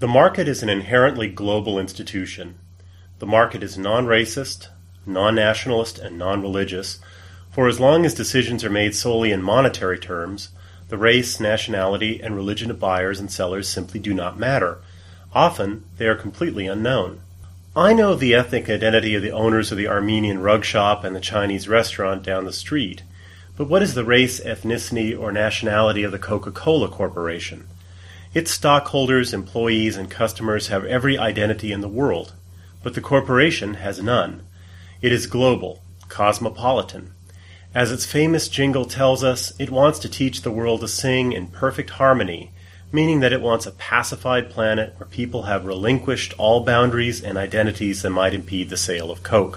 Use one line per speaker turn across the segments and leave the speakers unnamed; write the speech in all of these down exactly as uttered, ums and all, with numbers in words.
The market is an inherently global institution. The market is non-racist, non-nationalist, and non-religious, for as long as decisions are made solely in monetary terms, the race, nationality, and religion of buyers and sellers simply do not matter. Often, they are completely unknown. I know the ethnic identity of the owners of the Armenian rug shop and the Chinese restaurant down the street, but what is the race, ethnicity, or nationality of the Coca-Cola Corporation? Its stockholders, employees, and customers have every identity in the world, but the corporation has none. It is global, cosmopolitan. As its famous jingle tells us, it wants to teach the world to sing in perfect harmony, meaning that it wants a pacified planet where people have relinquished all boundaries and identities that might impede the sale of Coke.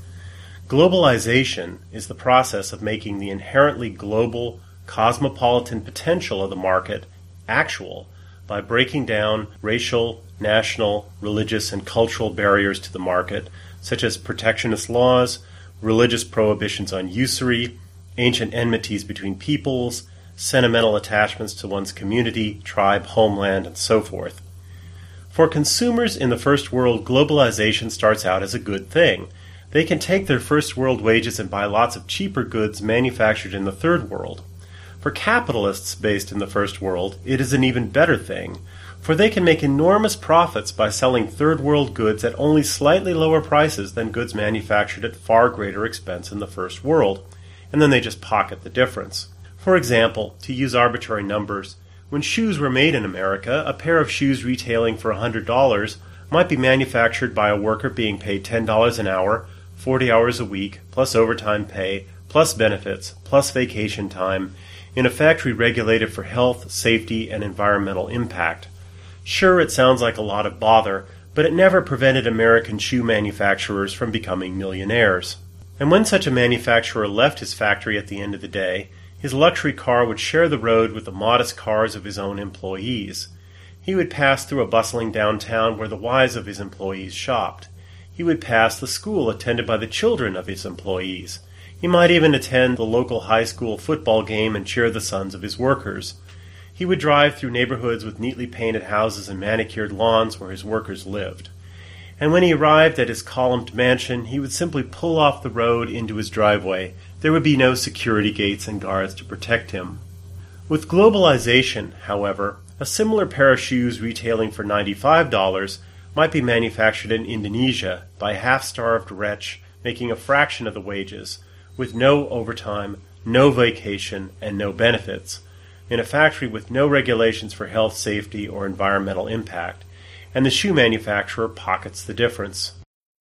Globalization is the process of making the inherently global, cosmopolitan potential of the market actual by breaking down racial, national, religious, and cultural barriers to the market, such as protectionist laws, religious prohibitions on usury, ancient enmities between peoples, sentimental attachments to one's community, tribe, homeland, and so forth. For consumers in the first world, globalization starts out as a good thing. They can take their first world wages and buy lots of cheaper goods manufactured in the third world. For capitalists based in the first world, it is an even better thing, for they can make enormous profits by selling third world goods at only slightly lower prices than goods manufactured at far greater expense in the first world, and then they just pocket the difference. For example, to use arbitrary numbers, when shoes were made in America, a pair of shoes retailing for one hundred dollars might be manufactured by a worker being paid ten dollars an hour, forty hours a week, plus overtime pay, plus benefits, plus vacation time, in a factory regulated for health, safety, and environmental impact. Sure, it sounds like a lot of bother, but it never prevented American shoe manufacturers from becoming millionaires. And when such a manufacturer left his factory at the end of the day, his luxury car would share the road with the modest cars of his own employees. He would pass through a bustling downtown where the wives of his employees shopped. He would pass the school attended by the children of his employees. He might even attend the local high school football game and cheer the sons of his workers. He would drive through neighborhoods with neatly painted houses and manicured lawns where his workers lived. And when he arrived at his columned mansion, he would simply pull off the road into his driveway. There would be no security gates and guards to protect him. With globalization, however, a similar pair of shoes retailing for ninety-five dollars might be manufactured in Indonesia by a half-starved wretch making a fraction of the wages, with no overtime, no vacation, and no benefits, in a factory with no regulations for health, safety, or environmental impact, and the shoe manufacturer pockets the difference.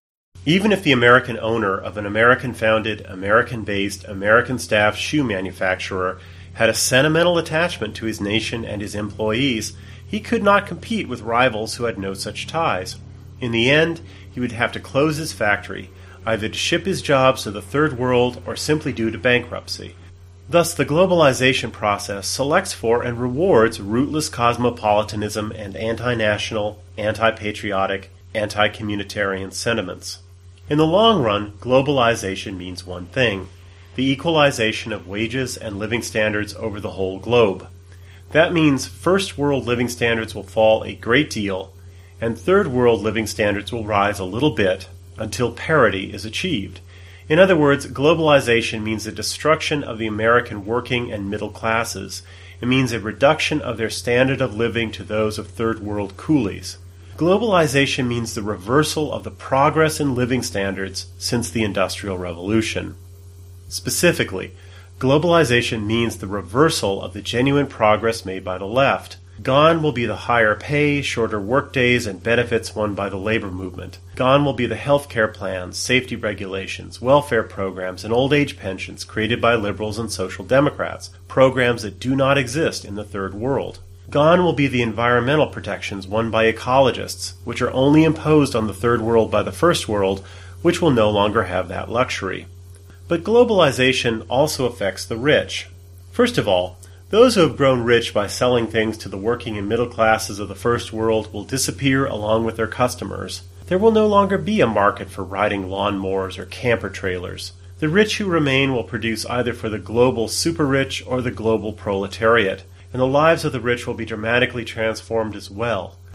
Even if the American owner of an American-founded, American-based, American-staffed shoe manufacturer had a sentimental attachment to his nation and his employees, he could not compete with rivals who had no such ties. In the end, he would have to close his factory, either to ship his jobs to the third world or simply due to bankruptcy. Thus, the globalization process selects for and rewards rootless cosmopolitanism and anti-national, anti-patriotic, anti-communitarian sentiments. In the long run, globalization means one thing: the equalization of wages and living standards over the whole globe. That means first world living standards will fall a great deal, and third world living standards will rise a little bit until parity is achieved. In other words, globalization means the destruction of the American working and middle classes. It means a reduction of their standard of living to those of third world coolies. Globalization means the reversal of the progress in living standards since the Industrial Revolution. Specifically, globalization means the reversal of the genuine progress made by the left. Gone will be the higher pay, shorter workdays, and benefits won by the labor movement. Gone will be the health care plans, safety regulations, welfare programs, and old age pensions created by liberals and social democrats, programs that do not exist in the third world. Gone will be the environmental protections won by ecologists, which are only imposed on the third world by the first world, which will no longer have that luxury. But globalization also affects the rich. First of all, those who have grown rich by selling things to the working and middle classes of the first world will disappear along with their customers. There will no longer be a market for riding lawnmowers or camper trailers. The rich who remain will produce either for the global super-rich or the global proletariat, and the lives of the rich will be dramatically transformed as well.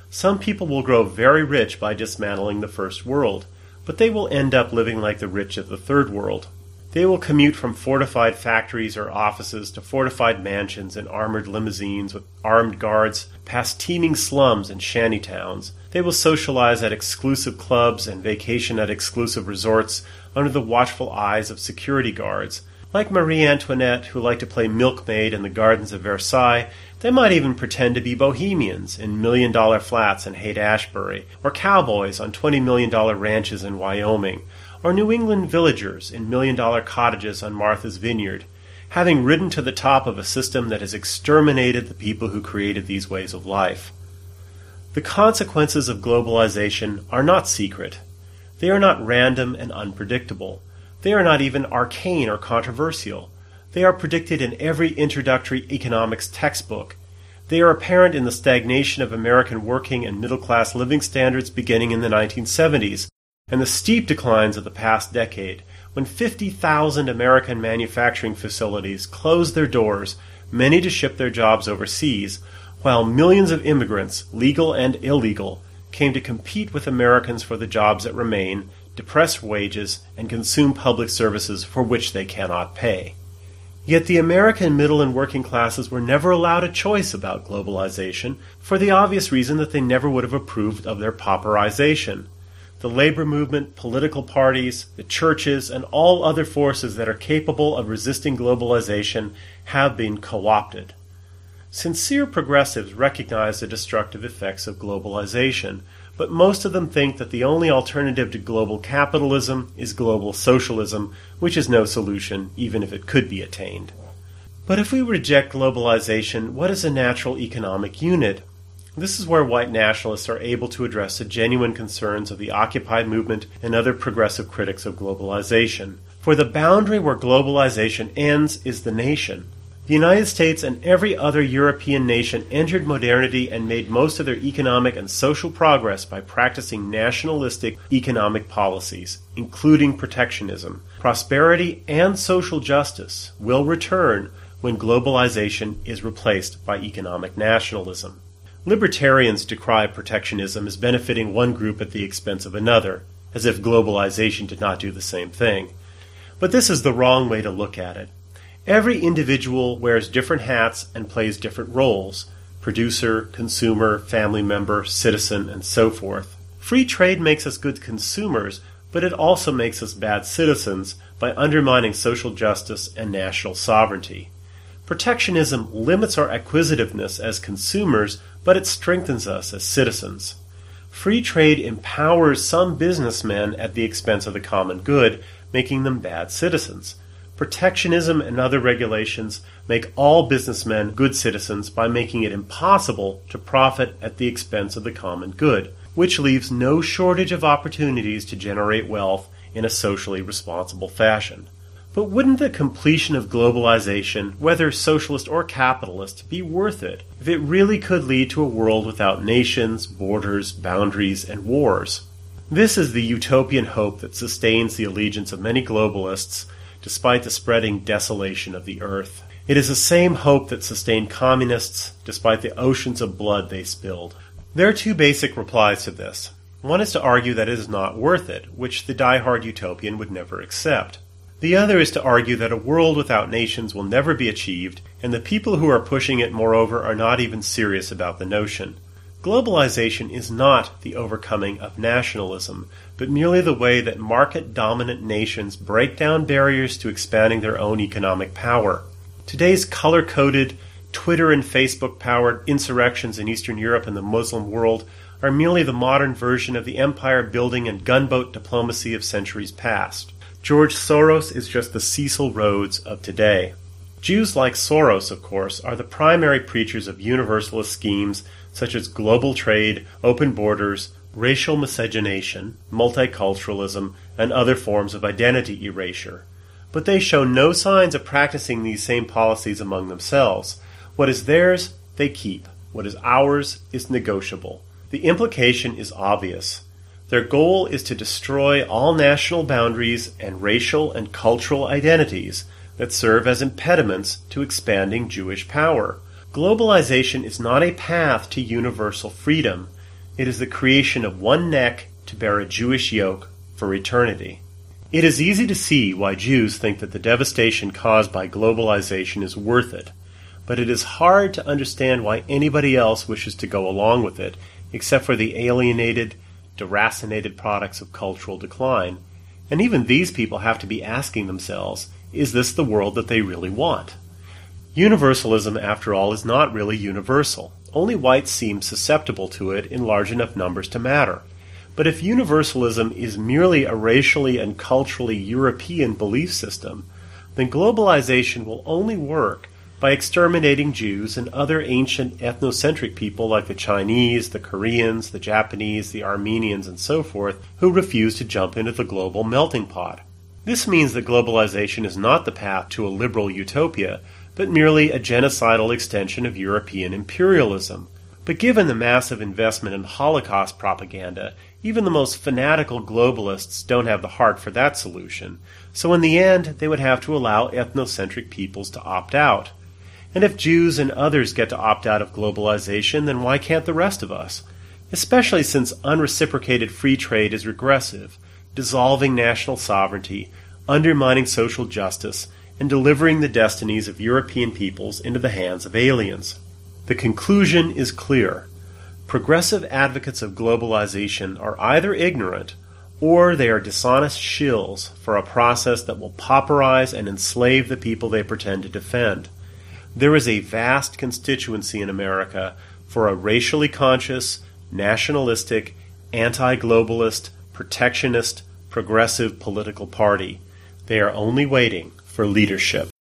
Some people will grow very rich by dismantling the first world, but they will end up living like the rich of the third world. They will commute from fortified factories or offices to fortified mansions and armored limousines with armed guards, past teeming slums and shanty towns. They will socialize at exclusive clubs and vacation at exclusive resorts under the watchful eyes of security guards. Like Marie Antoinette, who liked to play milkmaid in the gardens of Versailles, they might even pretend to be bohemians in million-dollar flats in Haight-Ashbury, or cowboys on twenty-million dollar ranches in Wyoming, or New England villagers in million-dollar cottages on Martha's Vineyard, having ridden to the top of a system that has exterminated the people who created these ways of life. The consequences of globalization are not secret. They are not random and unpredictable. They are not even arcane or controversial. They are predicted in every introductory economics textbook. They are apparent in the stagnation of American working and middle-class living standards beginning in the nineteen seventies, and the steep declines of the past decade, when fifty thousand American manufacturing facilities closed their doors, many to ship their jobs overseas, while millions of immigrants, legal and illegal, came to compete with Americans for the jobs that remain, depress wages, and consume public services for which they cannot pay. Yet the American middle and working classes were never allowed a choice about globalization, for the obvious reason that they never would have approved of their pauperization. The labor movement, political parties, the churches, and all other forces that are capable of resisting globalization have been co-opted. Sincere progressives recognize the destructive effects of globalization, but most of them think that the only alternative to global capitalism is global socialism, which is no solution, even if it could be attained. But if we reject globalization, what is a natural economic unit? This is where white nationalists are able to address the genuine concerns of the Occupy movement and other progressive critics of globalization. For the boundary where globalization ends is the nation. The United States and every other European nation entered modernity and made most of their economic and social progress by practicing nationalistic economic policies, including protectionism. Prosperity and social justice will return when globalization is replaced by economic nationalism. Libertarians decry protectionism as benefiting one group at the expense of another, as if globalization did not do the same thing. But this is the wrong way to look at it. Every individual wears different hats and plays different roles: producer, consumer, family member, citizen, and so forth. Free trade makes us good consumers, but it also makes us bad citizens by undermining social justice and national sovereignty. Protectionism limits our acquisitiveness as consumers, but it strengthens us as citizens. Free trade empowers some businessmen at the expense of the common good, making them bad citizens. Protectionism and other regulations make all businessmen good citizens by making it impossible to profit at the expense of the common good, which leaves no shortage of opportunities to generate wealth in a socially responsible fashion. But wouldn't the completion of globalization, whether socialist or capitalist, be worth it if it really could lead to a world without nations, borders, boundaries, and wars? This is the utopian hope that sustains the allegiance of many globalists despite the spreading desolation of the earth. It is the same hope that sustained communists despite the oceans of blood they spilled. There are two basic replies to this. One is to argue that it is not worth it, which the die-hard utopian would never accept. The other is to argue that a world without nations will never be achieved, and the people who are pushing it, moreover, are not even serious about the notion. Globalization is not the overcoming of nationalism, but merely the way that market-dominant nations break down barriers to expanding their own economic power. Today's color-coded, Twitter and Facebook-powered insurrections in Eastern Europe and the Muslim world are merely the modern version of the empire-building and gunboat diplomacy of centuries past. George Soros is just the Cecil Rhodes of today. Jews like Soros, of course, are the primary preachers of universalist schemes such as global trade, open borders, racial miscegenation, multiculturalism, and other forms of identity erasure. But they show no signs of practicing these same policies among themselves. What is theirs, they keep. What is ours is negotiable. The implication is obvious. Their goal is to destroy all national boundaries and racial and cultural identities that serve as impediments to expanding Jewish power. Globalization is not a path to universal freedom. It is the creation of one neck to bear a Jewish yoke for eternity. It is easy to see why Jews think that the devastation caused by globalization is worth it, but it is hard to understand why anybody else wishes to go along with it, except for the alienated, deracinated products of cultural decline. And even these people have to be asking themselves, is this the world that they really want? Universalism, after all, is not really universal. Only whites seem susceptible to it in large enough numbers to matter. But if universalism is merely a racially and culturally European belief system, then globalization will only work by exterminating Jews and other ancient ethnocentric people like the Chinese, the Koreans, the Japanese, the Armenians, and so forth, who refuse to jump into the global melting pot. This means that globalization is not the path to a liberal utopia, but merely a genocidal extension of European imperialism. But given the massive investment in Holocaust propaganda, even the most fanatical globalists don't have the heart for that solution, so in the end they would have to allow ethnocentric peoples to opt out. And if Jews and others get to opt out of globalization, then why can't the rest of us? Especially since unreciprocated free trade is regressive, dissolving national sovereignty, undermining social justice, and delivering the destinies of European peoples into the hands of aliens. The conclusion is clear. Progressive advocates of globalization are either ignorant or they are dishonest shills for a process that will pauperize and enslave the people they pretend to defend. There is a vast constituency in America for a racially conscious, nationalistic, anti-globalist, protectionist, progressive political party. They are only waiting for leadership.